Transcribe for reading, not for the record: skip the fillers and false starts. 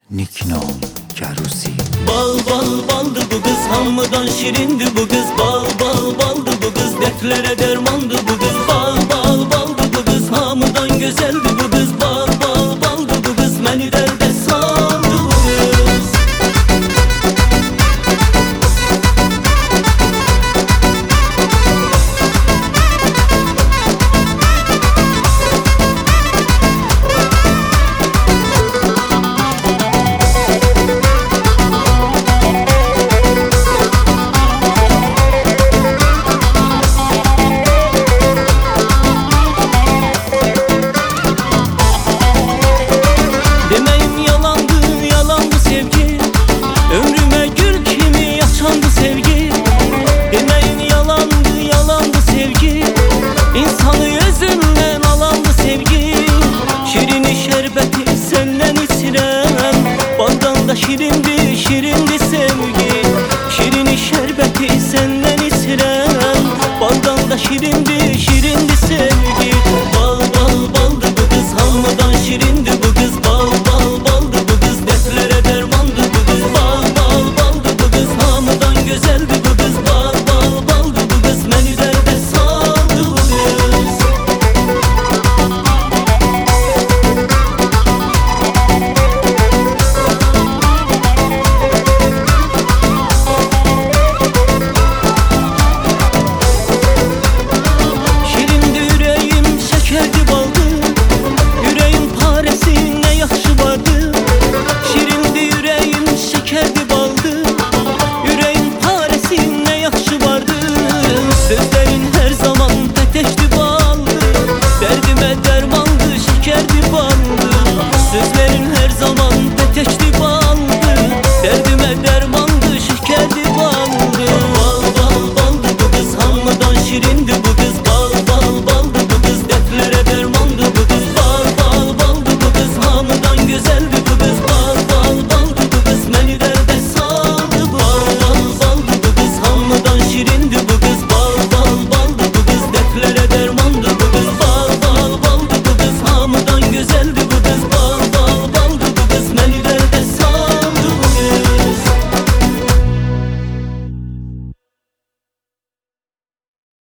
Nikno Carusi. Bal bal baldı bu kız, hamıdan şirindi bu kız. Bal bal baldı bu kız, dertlere dermandı bu kız. Bal bal baldı bu kız, hamıdan güzeldi bu kız. Bal bal baldı bu kız, beni derde saldı bu kız. Demeyin yalandı, yalandı sevgi. Ömrüme gül kimi yaşandı sevgi. Demeyin yalandı, yalandı sevgi. İnsanı özünden alandı sevgi. Şirini şerbeti senden içirem. Baldan da şirindi, şirin